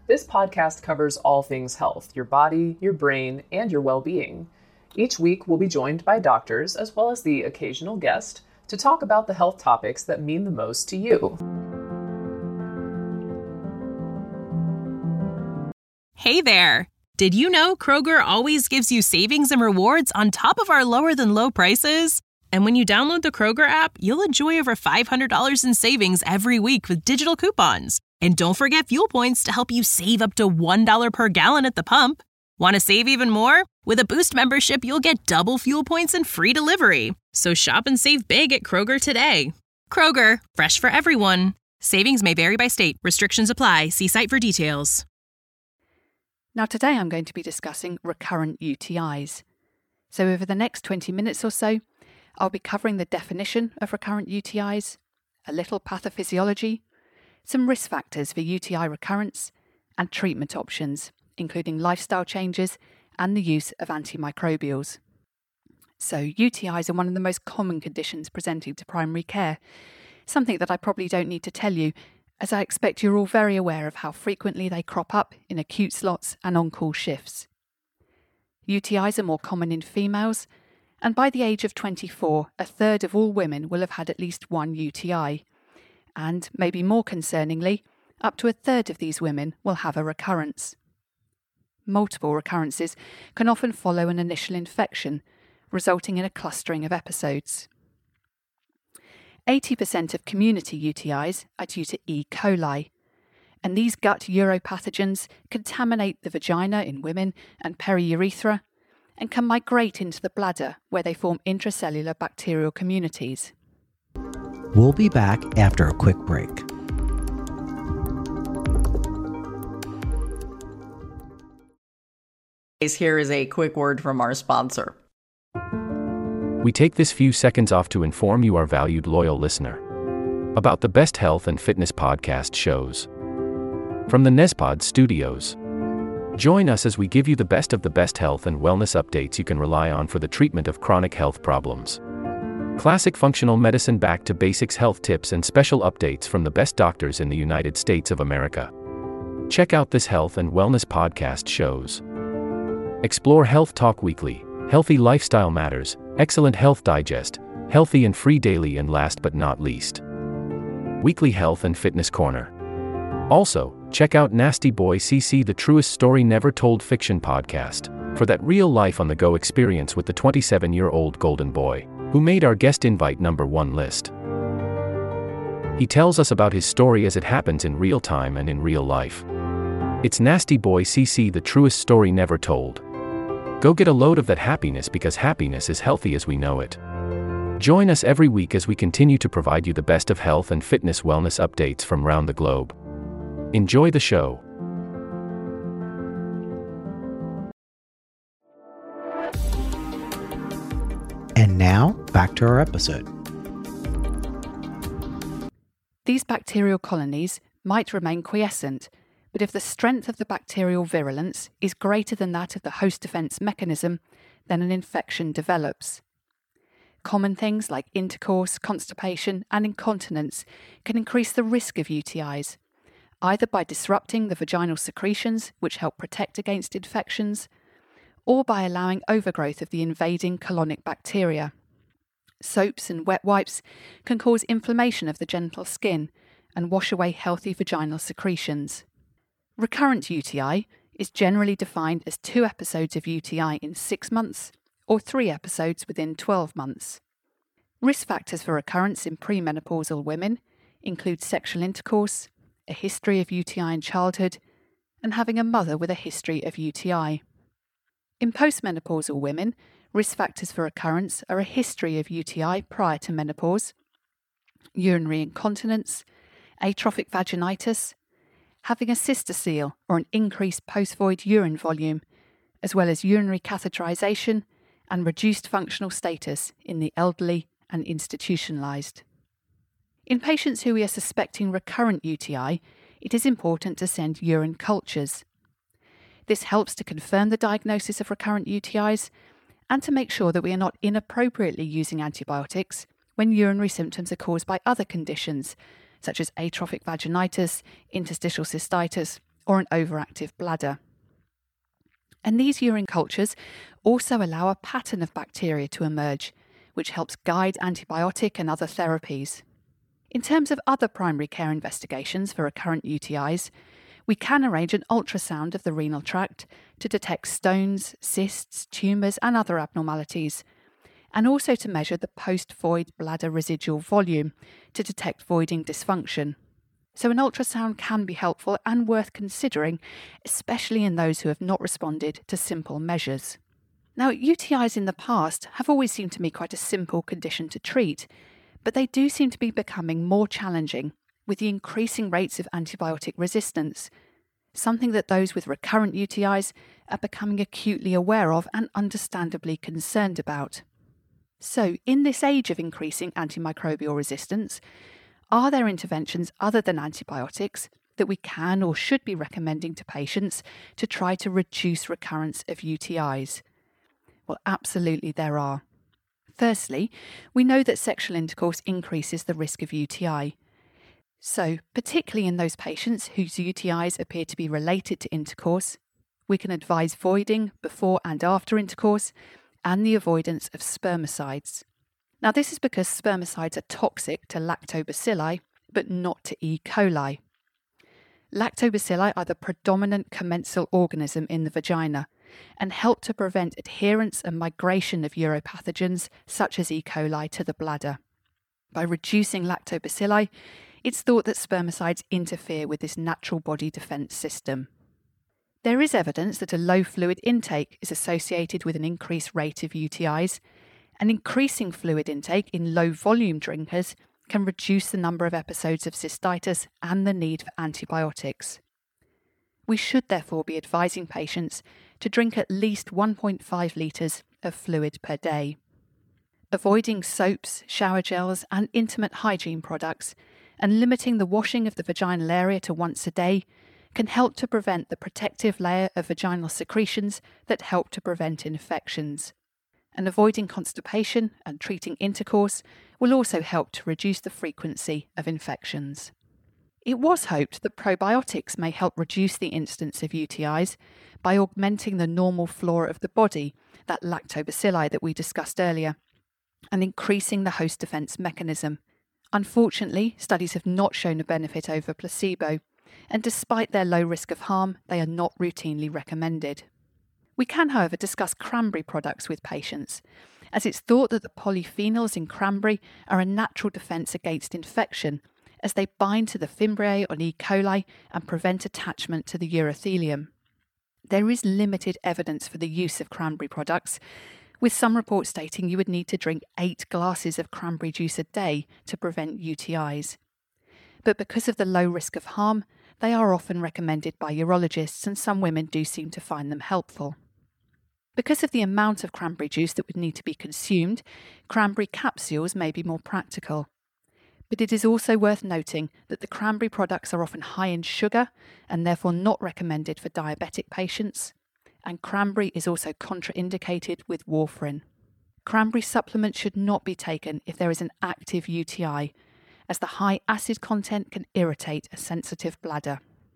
This podcast covers all things health, your body, your brain, and your well-being. Each week, we'll be joined by doctors, as well as the occasional guest, to talk about the health topics that mean the most to you. Hey there! Did you know Kroger always gives you savings and rewards on top of our lower-than-low prices? And when you download the Kroger app, you'll enjoy over $500 in savings every week with digital coupons. And don't forget fuel points to help you save up to $1 per gallon at the pump. Want to save even more? With a Boost membership, you'll get double fuel points and free delivery. So shop and save big at Kroger today. Kroger, fresh for everyone. Savings may vary by state. Restrictions apply. See site for details. Now today I'm going to be discussing recurrent UTIs. So over the next 20 minutes or so, I'll be covering the definition of recurrent UTIs, a little pathophysiology, some risk factors for UTI recurrence, and treatment options, including lifestyle changes and the use of antimicrobials. So UTIs are one of the most common conditions presenting to primary care, something that I probably don't need to tell you, as I expect you're all very aware of how frequently they crop up in acute slots and on-call shifts. UTIs are more common in females, and by the age of 24, a third of all women will have had at least one UTI. And, maybe more concerningly, up to a third of these women will have a recurrence. Multiple recurrences can often follow an initial infection, resulting in a clustering of episodes. 80% of community UTIs are due to E. coli, and these gut uropathogens contaminate the vagina in women and periurethra, and can migrate into the bladder where they form intracellular bacterial communities. We'll be back after a quick break. Here is a quick word from our sponsor. We take this few seconds off to inform you, our valued loyal listener, about the best health and fitness podcast shows from the Nespod Studios. Join us as we give you the best of the best health and wellness updates you can rely on for the treatment of chronic health problems. Classic functional medicine back to basics health tips and special updates from the best doctors in the United States of America. Check out this health and wellness podcast shows. Explore Health Talk Weekly, Healthy Lifestyle Matters, Excellent Health Digest, Healthy and Free Daily, and last but not least, Weekly Health and Fitness Corner. Also, check out Nasty Boy CC, the truest story never told fiction podcast, for that real life on the go experience with the 27-year-old golden boy, who made our guest invite #1 list. He tells us about his story as it happens in real time and in real life. It's Nasty Boy CC, the truest story never told. Go get a load of that happiness, because happiness is healthy as we know it. Join us every week as we continue to provide you the best of health and fitness wellness updates from around the globe. Enjoy the show. And now, back to our episode. These bacterial colonies might remain quiescent, but if the strength of the bacterial virulence is greater than that of the host defense mechanism, then an infection develops. Common things like intercourse, constipation, and incontinence can increase the risk of UTIs, either by disrupting the vaginal secretions, which help protect against infections, or by allowing overgrowth of the invading colonic bacteria. Soaps and wet wipes can cause inflammation of the genital skin and wash away healthy vaginal secretions. Recurrent UTI is generally defined as 2 episodes of UTI in 6 months or 3 episodes within 12 months. Risk factors for recurrence in premenopausal women include sexual intercourse, a history of UTI in childhood, and having a mother with a history of UTI. In postmenopausal women, risk factors for recurrence are a history of UTI prior to menopause, urinary incontinence, atrophic vaginitis, having a cystocele or an increased post-void urine volume, as well as urinary catheterization and reduced functional status in the elderly and institutionalized. In patients who we are suspecting recurrent UTI, it is important to send urine cultures. This helps to confirm the diagnosis of recurrent UTIs and to make sure that we are not inappropriately using antibiotics when urinary symptoms are caused by other conditions, such as atrophic vaginitis, interstitial cystitis, or an overactive bladder. And these urine cultures also allow a pattern of bacteria to emerge, which helps guide antibiotic and other therapies. In terms of other primary care investigations for recurrent UTIs, we can arrange an ultrasound of the renal tract to detect stones, cysts, tumours and other abnormalities, and also to measure the post-void bladder residual volume to detect voiding dysfunction. So an ultrasound can be helpful and worth considering, especially in those who have not responded to simple measures. Now, UTIs in the past have always seemed to me quite a simple condition to treat, but they do seem to be becoming more challenging with the increasing rates of antibiotic resistance, something that those with recurrent UTIs are becoming acutely aware of and understandably concerned about. So, in this age of increasing antimicrobial resistance, are there interventions other than antibiotics that we can or should be recommending to patients to try to reduce recurrence of UTIs? Well, absolutely there are. Firstly, we know that sexual intercourse increases the risk of UTI. So, particularly in those patients whose UTIs appear to be related to intercourse, we can advise voiding before and after intercourse and the avoidance of spermicides. Now, this is because spermicides are toxic to lactobacilli, but not to E. coli. Lactobacilli are the predominant commensal organism in the vagina and help to prevent adherence and migration of uropathogens such as E. coli to the bladder. By reducing lactobacilli, it's thought that spermicides interfere with this natural body defence system. There is evidence that a low fluid intake is associated with an increased rate of UTIs, and increasing fluid intake in low volume drinkers can reduce the number of episodes of cystitis and the need for antibiotics. We should therefore be advising patients to drink at least 1.5 litres of fluid per day. Avoiding soaps, shower gels and intimate hygiene products and limiting the washing of the vaginal area to once a day can help to prevent the protective layer of vaginal secretions that help to prevent infections. And avoiding constipation and treating intercourse will also help to reduce the frequency of infections. It was hoped that probiotics may help reduce the incidence of UTIs by augmenting the normal flora of the body, that lactobacilli that we discussed earlier, and increasing the host defence mechanism. Unfortunately, studies have not shown a benefit over placebo, and despite their low risk of harm, they are not routinely recommended. We can, however, discuss cranberry products with patients, as it's thought that the polyphenols in cranberry are a natural defence against infection, as they bind to the fimbriae on E. coli and prevent attachment to the urothelium. There is limited evidence for the use of cranberry products, with some reports stating you would need to drink 8 glasses of cranberry juice a day to prevent UTIs. But because of the low risk of harm, they are often recommended by urologists, and some women do seem to find them helpful. Because of the amount of cranberry juice that would need to be consumed, cranberry capsules may be more practical. But it is also worth noting that the cranberry products are often high in sugar and therefore not recommended for diabetic patients, and cranberry is also contraindicated with warfarin. Cranberry supplements should not be taken if there is an active UTI, as the high acid content can irritate a sensitive bladder.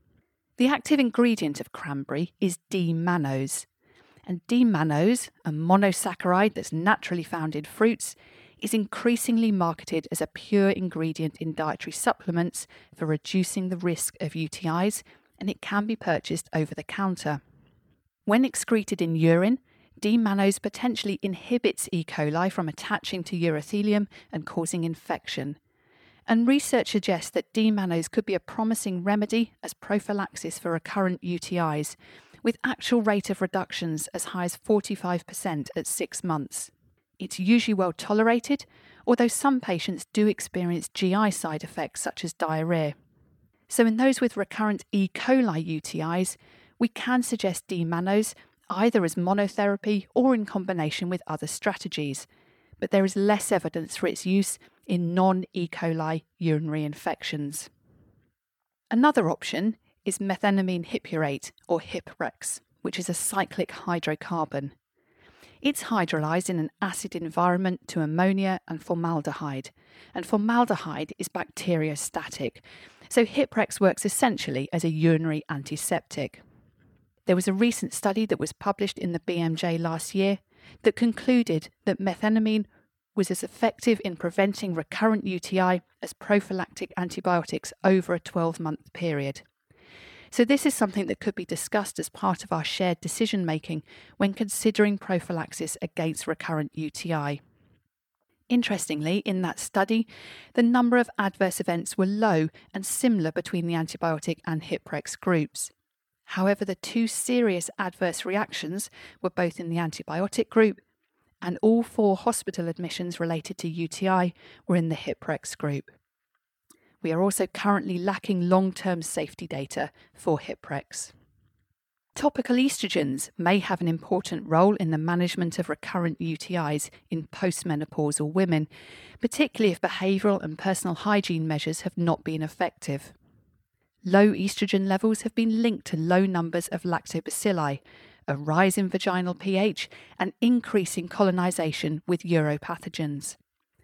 The active ingredient of cranberry is D-mannose, and D-mannose, a monosaccharide that's naturally found in fruits, is increasingly marketed as a pure ingredient in dietary supplements for reducing the risk of UTIs, and it can be purchased over the counter. When excreted in urine, D-mannose potentially inhibits E. coli from attaching to urothelium and causing infection. And research suggests that D-mannose could be a promising remedy as prophylaxis for recurrent UTIs, with actual rate of reductions as high as 45% at 6 months. It's usually well tolerated, although some patients do experience GI side effects such as diarrhea. So in those with recurrent E. coli UTIs, we can suggest D-mannose either as monotherapy or in combination with other strategies, but there is less evidence for its use in non-E. coli urinary infections. Another option is methenamine hippurate, or Hiprex, which is a cyclic hydrocarbon. It's hydrolyzed in an acid environment to ammonia and formaldehyde is bacteriostatic, so Hiprex works essentially as a urinary antiseptic. There was a recent study that was published in the BMJ last year that concluded that methenamine was as effective in preventing recurrent UTI as prophylactic antibiotics over a 12-month period. So this is something that could be discussed as part of our shared decision-making when considering prophylaxis against recurrent UTI. Interestingly, in that study, the number of adverse events were low and similar between the antibiotic and Hiprex groups. However, the two serious adverse reactions were both in the antibiotic group, and all 4 hospital admissions related to UTI were in the Hiprex group. We are also currently lacking long-term safety data for Hiprex. Topical estrogens may have an important role in the management of recurrent UTIs in postmenopausal women, particularly if behavioural and personal hygiene measures have not been effective. Low estrogen levels have been linked to low numbers of lactobacilli, a rise in vaginal pH, and increasing colonisation with uropathogens.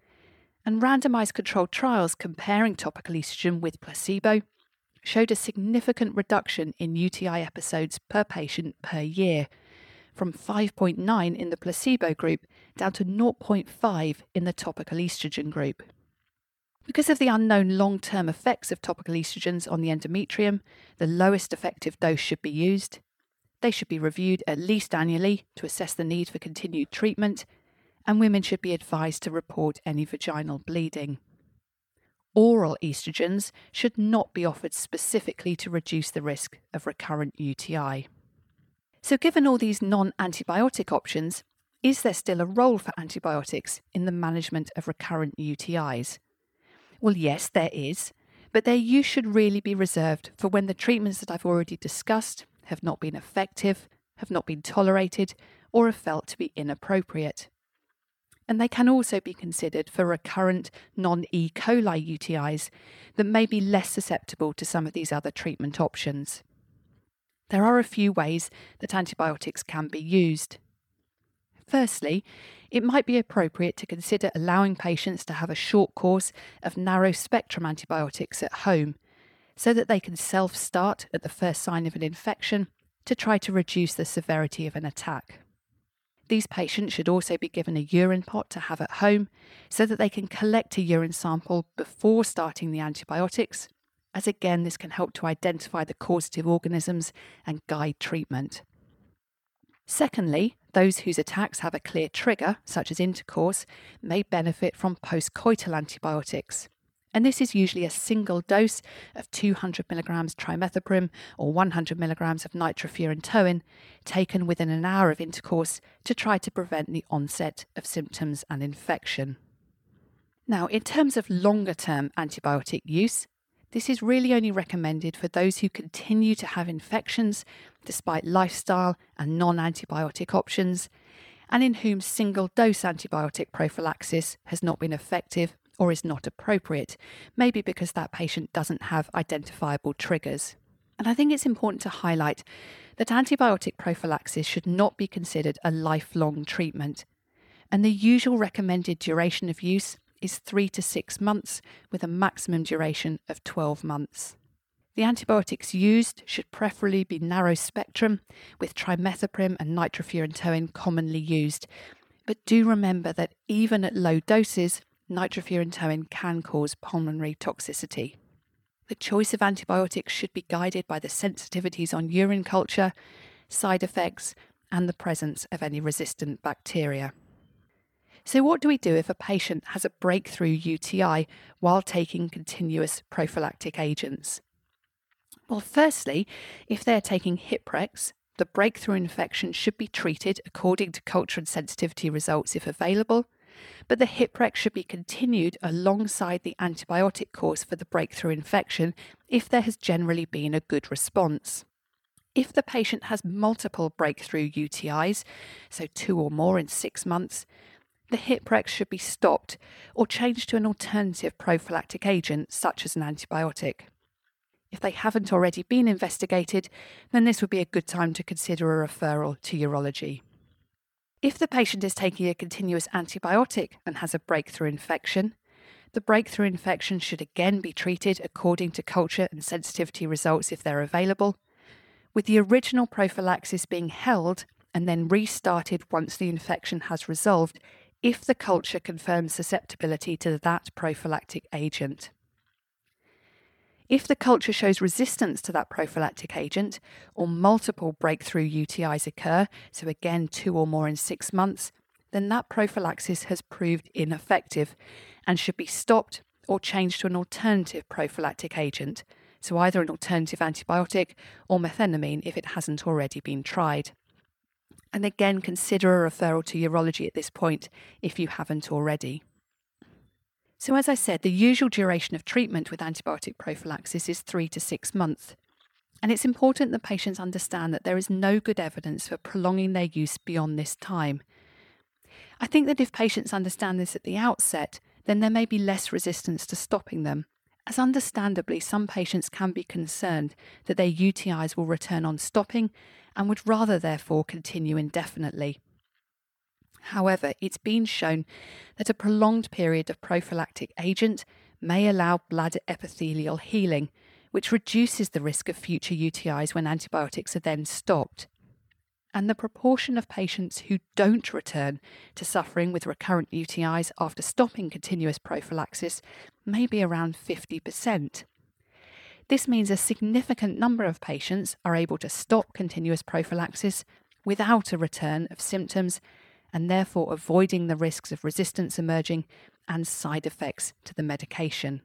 And randomised controlled trials comparing topical estrogen with placebo showed a significant reduction in UTI episodes per patient per year, from 5.9 in the placebo group down to 0.5 in the topical estrogen group. Because of the unknown long-term effects of topical estrogens on the endometrium, the lowest effective dose should be used. They should be reviewed at least annually to assess the need for continued treatment, and women should be advised to report any vaginal bleeding. Oral estrogens should not be offered specifically to reduce the risk of recurrent UTI. So given all these non-antibiotic options, is there still a role for antibiotics in the management of recurrent UTIs? Well, yes, there is, but their use should really be reserved for when the treatments that I've already discussed have not been effective, have not been tolerated, or are felt to be inappropriate. And they can also be considered for recurrent non-E. coli UTIs that may be less susceptible to some of these other treatment options. There are a few ways that antibiotics can be used. Firstly, it might be appropriate to consider allowing patients to have a short course of narrow-spectrum antibiotics at home so that they can self-start at the first sign of an infection to try to reduce the severity of an attack. These patients should also be given a urine pot to have at home so that they can collect a urine sample before starting the antibiotics, as again this can help to identify the causative organisms and guide treatment. Secondly, those whose attacks have a clear trigger, such as intercourse, may benefit from postcoital antibiotics. And this is usually a single dose of 200 mg trimethoprim or 100 mg of nitrofurantoin taken within an hour of intercourse to try to prevent the onset of symptoms and infection. Now, in terms of longer-term antibiotic use, this is really only recommended for those who continue to have infections despite lifestyle and non-antibiotic options, and in whom single-dose antibiotic prophylaxis has not been effective or is not appropriate, maybe because that patient doesn't have identifiable triggers. And I think it's important to highlight that antibiotic prophylaxis should not be considered a lifelong treatment, and the usual recommended duration of use is 3 to 6 months, with a maximum duration of 12 months. The antibiotics used should preferably be narrow spectrum, with trimethoprim and nitrofurantoin commonly used, but do remember that even at low doses, nitrofurantoin can cause pulmonary toxicity. The choice of antibiotics should be guided by the sensitivities on urine culture, side effects, and the presence of any resistant bacteria. So what do we do if a patient has a breakthrough UTI while taking continuous prophylactic agents? Well, firstly, if they're taking Hiprex, the breakthrough infection should be treated according to culture and sensitivity results if available, but the Hiprex should be continued alongside the antibiotic course for the breakthrough infection if there has generally been a good response. If the patient has multiple breakthrough UTIs, so 2 or more in 6 months, the Hiprex should be stopped or changed to an alternative prophylactic agent such as an antibiotic. If they haven't already been investigated, then this would be a good time to consider a referral to urology. If the patient is taking a continuous antibiotic and has a breakthrough infection, the breakthrough infection should again be treated according to culture and sensitivity results if they're available, with the original prophylaxis being held and then restarted once the infection has resolved if the culture confirms susceptibility to that prophylactic agent. If the culture shows resistance to that prophylactic agent, or multiple breakthrough UTIs occur, so again 2 or more in 6 months, then that prophylaxis has proved ineffective and should be stopped or changed to an alternative prophylactic agent, so either an alternative antibiotic or methenamine if it hasn't already been tried. And again, consider a referral to urology at this point if you haven't already. So as I said, the usual duration of treatment with antibiotic prophylaxis is 3 to 6 months. And it's important that patients understand that there is no good evidence for prolonging their use beyond this time. I think that if patients understand this at the outset, then there may be less resistance to stopping them, as understandably some patients can be concerned that their UTIs will return on stopping and would rather therefore continue indefinitely. However, it's been shown that a prolonged period of prophylactic agent may allow bladder epithelial healing, which reduces the risk of future UTIs when antibiotics are then stopped. And the proportion of patients who don't return to suffering with recurrent UTIs after stopping continuous prophylaxis may be around 50%. This means a significant number of patients are able to stop continuous prophylaxis without a return of symptoms, and therefore avoiding the risks of resistance emerging and side effects to the medication.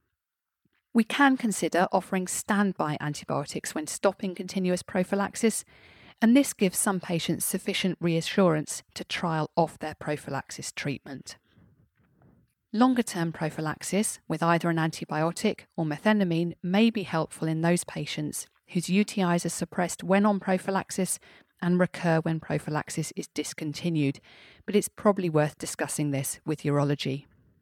We can consider offering standby antibiotics when stopping continuous prophylaxis, and this gives some patients sufficient reassurance to trial off their prophylaxis treatment. Longer-term prophylaxis with either an antibiotic or methenamine may be helpful in those patients whose UTIs are suppressed when on prophylaxis and recur when prophylaxis is discontinued, but it's probably worth discussing this with urology.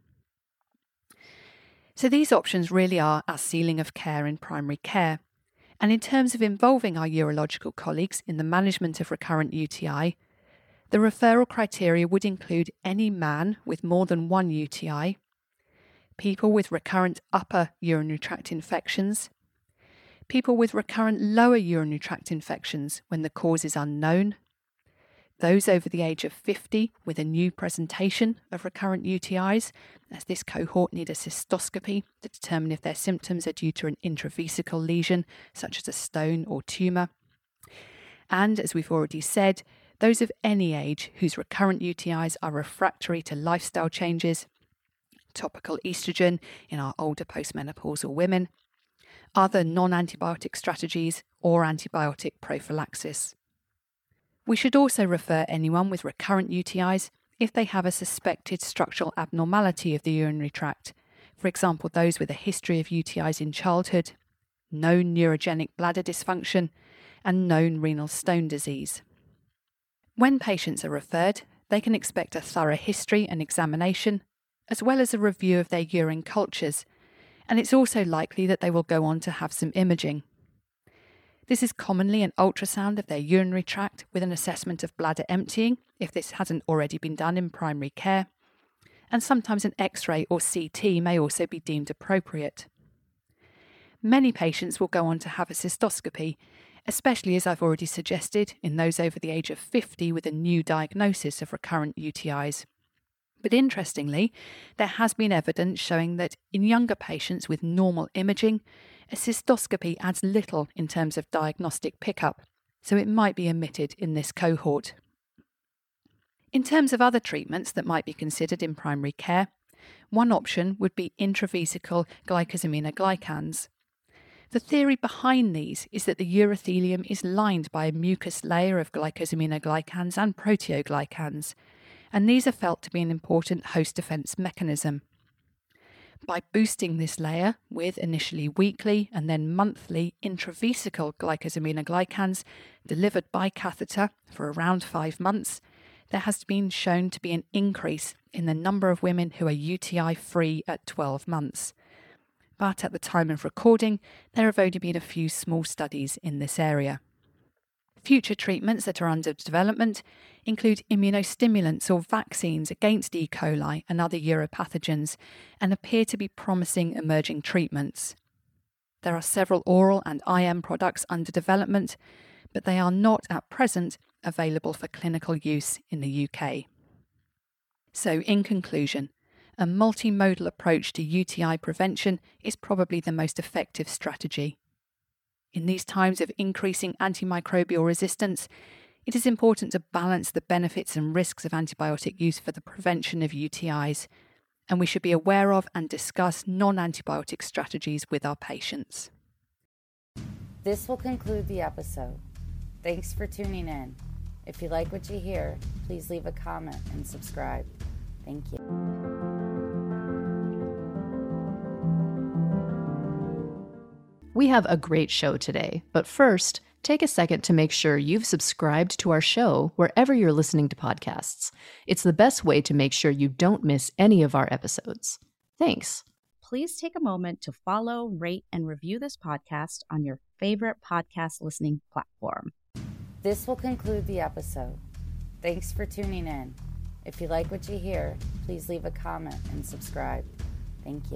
So these options really are our ceiling of care in primary care. And in terms of involving our urological colleagues in the management of recurrent UTI, the referral criteria would include any man with more than one UTI, people with recurrent upper urinary tract infections, people with recurrent lower urinary tract infections when the cause is unknown, those over the age of 50 with a new presentation of recurrent UTIs, as this cohort need a cystoscopy to determine if their symptoms are due to an intravesical lesion, such as a stone or tumour. And, as we've already said, those of any age whose recurrent UTIs are refractory to lifestyle changes, topical estrogen in our older postmenopausal women, other non-antibiotic strategies, or antibiotic prophylaxis. We should also refer anyone with recurrent UTIs if they have a suspected structural abnormality of the urinary tract, for example those with a history of UTIs in childhood, known neurogenic bladder dysfunction, and known renal stone disease. When patients are referred, they can expect a thorough history and examination, as well as a review of their urine cultures, and it's also likely that they will go on to have some imaging. This is commonly an ultrasound of their urinary tract with an assessment of bladder emptying, if this hasn't already been done in primary care, and sometimes an X-ray or CT may also be deemed appropriate. Many patients will go on to have a cystoscopy, especially as I've already suggested in those over the age of 50 with a new diagnosis of recurrent UTIs. But interestingly, there has been evidence showing that in younger patients with normal imaging, a cystoscopy adds little in terms of diagnostic pickup, so it might be omitted in this cohort. In terms of other treatments that might be considered in primary care, one option would be intravesical glycosaminoglycans. The theory behind these is that the urothelium is lined by a mucus layer of glycosaminoglycans and proteoglycans, and these are felt to be an important host defense mechanism. By boosting this layer with initially weekly and then monthly intravesical glycosaminoglycans delivered by catheter for around 5 months, there has been shown to be an increase in the number of women who are UTI-free at 12 months. But at the time of recording, there have only been a few small studies in this area. Future treatments that are under development include immunostimulants or vaccines against E. coli and other uropathogens and appear to be promising emerging treatments. There are several oral and IM products under development, but they are not at present available for clinical use in the UK. So, in conclusion, a multimodal approach to UTI prevention is probably the most effective strategy. In these times of increasing antimicrobial resistance, it is important to balance the benefits and risks of antibiotic use for the prevention of UTIs, and we should be aware of and discuss non-antibiotic strategies with our patients. This will conclude the episode. Thanks for tuning in. If you like what you hear, please leave a comment and subscribe. Thank you. We have a great show today, but first, take a second to make sure you've subscribed to our show wherever you're listening to podcasts. It's the best way to make sure you don't miss any of our episodes. Thanks. Please take a moment to follow, rate, and review this podcast on your favorite podcast listening platform. This will conclude the episode. Thanks for tuning in. If you like what you hear, please leave a comment and subscribe. Thank you.